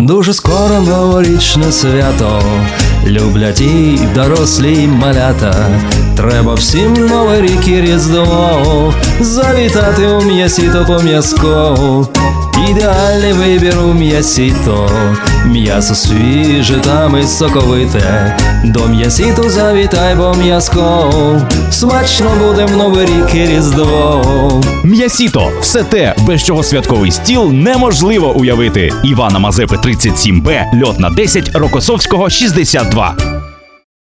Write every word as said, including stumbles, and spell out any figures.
Дуже скоро новорічне свято, люблять і дорослі, і малята. Треба всім Новий рік і Різдво завітати у М'ясіто по м'язко. Ідеальний вибір у М'ясіто, м'ясо свіже та ми соковите. До М'ясіто завітай, бо м'язко смачно буде в Новий рік і Різдво. М'ясіто – все те, без чого святковий стіл неможливо уявити. Івана Мазепи, тридцять сім Б, Льотна десять, Рокосовського, шістдесят два.